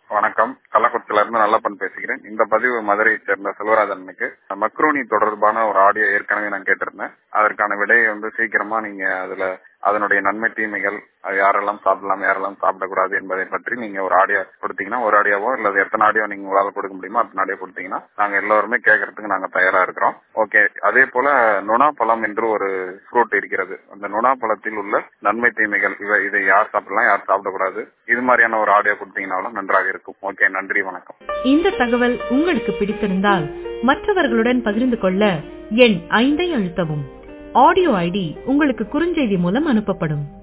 வணக்கம். கள்ளக்குறிச்சியில இருந்து நல்லப்பன் பேசுகிறேன். இந்த பதிவு மதுரையை சேர்ந்த செல்வராஜனுக்கு மக்ரூனி தொடர்பான ஒரு ஆடியோ ஏற்கனவே நான் கேட்டிருந்தேன். அதற்கான விடையை சீக்கிரமா நீங்க அதனுடைய நன்மை தீமைகள், அது யாரெல்லாம் சாப்பிடலாம் யாரெல்லாம் சாப்பிடக்கூடாது என்பதை பற்றி நீங்க ஒரு ஆடியோ கொடுத்தீங்கன்னா, ஒரு ஆடியோவோ இல்ல எத்தனை ஆடியோ நீங்க உங்களால கொடுக்க முடியுமோ அத்தனை ஆடியோ கொடுத்தீங்கன்னா நாங்க எல்லாருமே கேட்கறதுக்கு நாங்க தயாரா இருக்கிறோம். ஓகே. அதே போல நுணா பழம் என்று ஒரு ஃப்ரூட் இருக்கிறது. அந்த நுணா பழத்தில் உள்ள நன்மை தீமைகள், இதை யார் சாப்பிடலாம் யார் சாப்பிடக்கூடாது, இது மாதிரியான ஒரு ஆடியோ கொடுத்தீங்கன்னாலும் நன்றாக இருக்கும். ஓகே, நன்றி, வணக்கம். இந்த தகவல் உங்களுக்கு பிடித்திருந்தால் மற்றவர்களுடன் பகிர்ந்து கொள்ள எண் 5 அழுத்தவும். ஆடியோ ஐடி உங்களுக்கு குறுஞ்செய்தி மூலம் அனுப்பப்படும்.